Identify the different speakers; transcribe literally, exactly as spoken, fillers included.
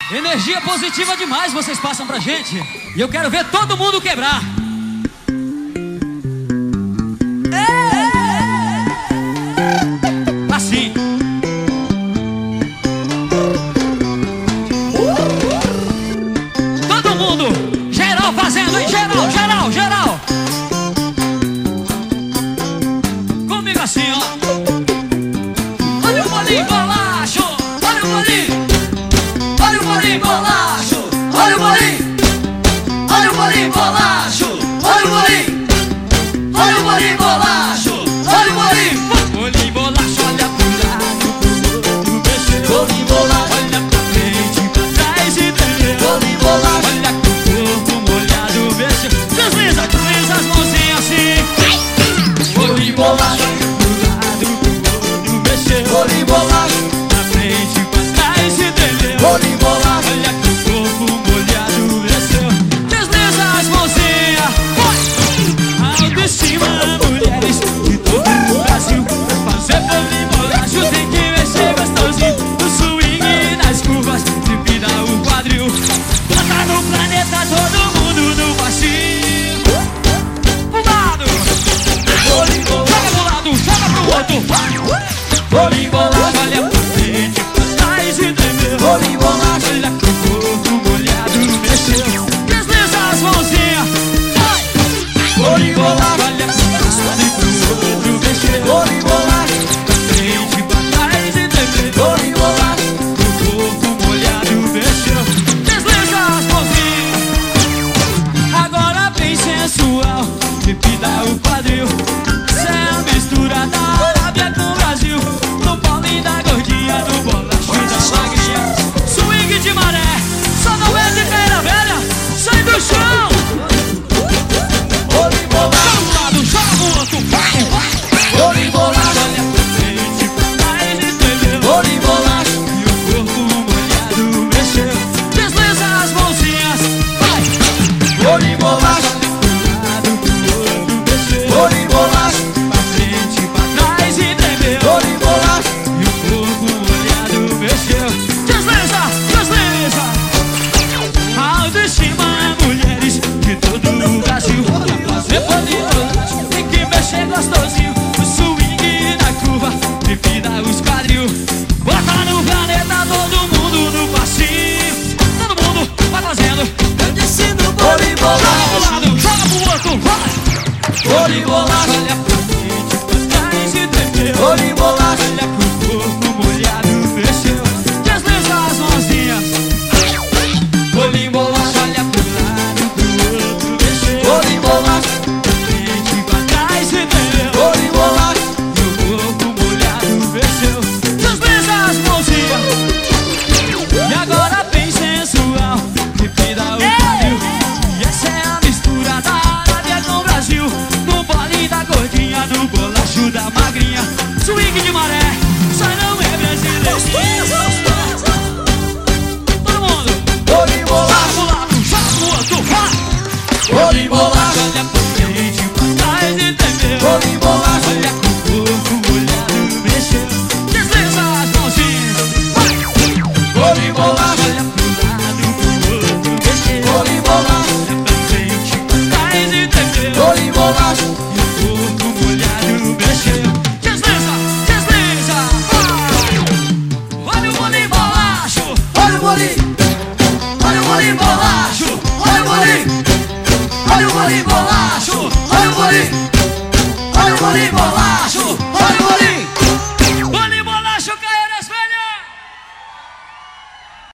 Speaker 1: Energia positiva demais vocês passam pra gente. E eu quero ver todo mundo quebrar. Assim. Todo mundo, geral fazendo, hein? Geral, geral, geral. Comigo assim, ó. Olha o bolinho bolacho, olha o bolinho. Olha o bolinho bolacho, olha o bolinho. Olha o bolinho bolacho, olha o bolinho. Olha o bolinho bolacho, olha o bolinho. Bolinho bolacho, olha pro lado, pro outro, mexer. Bolinho bolacho, olha pra frente, pra trás e tremeu. Bolinho bolacho, olha com o corpo molhado, mexer. Desliza, desliza as mãozinhas assim. Bolinho bolacho, olha pro lado, pro outro, mexer. Bolinho bolacho, pra frente, pra trás e tremeu. Bolinho bolacho, olha com o corpo molhado, mexer. Desliza as mãozinhas, vai! Autoestima, mulheres de todo o Brasil. Fazer bolinho bolacho tem que mexer gostosinho. No swing, nas curvas, tripida o quadril. Bota no planeta todo mundo no passinho. Pro lado, bolinho bolacho, joga pro lado, joga pro outro. Bolinho bolacho, olha pra frente, pra trás e tremeu. Bolinho bolacho, olha pro corpo molhado, mexeu. Desliza as mãozinhas, vai! Bolinho bolacho, olha pro lado e pro outro, mexeu. Bolinho bolacho, pra frente, pra trás e tremeu. Bolinho bolacho, pro corpo molhado, mexeu. Desliza as mãozinhas. Agora bem sensual, tripida o quadril. Cê é a mistura da Arábia com o Brasil. No bolinho da gordinha, no bolacho da magrinha. Swing de maré, só não é de feira velha. Sai do chão. Bolinho bolacho, joga pro lado, joga pro outro, vai, vai. Bolinho bolacho, olha pra frente, pra trás e tremeu. Bolinho bolacho, e o corpo molhado mexeu. Desliza as mãozinhas, vai. Bolinho bolacho, olha pro lado, pro outro, mexeu. Bolinho bolacho, pra frente, pra trás e tremeu. Bolinho bolacho, e o corpo molhado mexeu. Desliza, desliza. Autoestima, mulheres de todo o Brasil. Pra fazer bolinho bolacho tem que mexer gostosinho. No swing, na curva, tripida os quadril. Bota no planeta todo mundo no passinho. Todo mundo vai fazendo. Eu desci no bolinho bolacho. Joga pro outro, vai. Bolinho bolacho, olha pra frente, pra trás e tremeu. Bolinho bolacho, olha pro corpo molhado, mexeu. Desliza as mãozinhas. Bolinho bolacho, olha pro lado, pro outro, mexeu. Bolinho bolacho, pra frente, pra trás e tremeu. Bolinho bolacho, e o corpo molhado, mexeu. Desliza as mãozinhas. E agora bem sensual, tripida o quadril. E essa é a mistura da Arábia com o Brasil. No bolinho da gordinha, no bolacho da magrinha. Swing de maré, só não é brasileiro. Todo mundo, bolinho bolacho, joga pro lado, joga pro outro, vai. Bolinho bolacho, olha pra frente, pra trás e tremeu. Bolinho bolacho, olha com o corpo molhado, mexeu. Desliza as mãozinhas, vai. Bolinho bolacho, olha pro lado, pro outro, mexeu. Bolinho bolacho, olha pra frente, pra trás e tremeu. Bolinho bolacho, e o corpo molhado, mexeu. Desliza, desliza, vai. Olha o bolinho bolacho, olha o bolinho. Olha o bolinho bolacho, olha o bolinho. Olha o bolinho bolacho, olha o bolinho.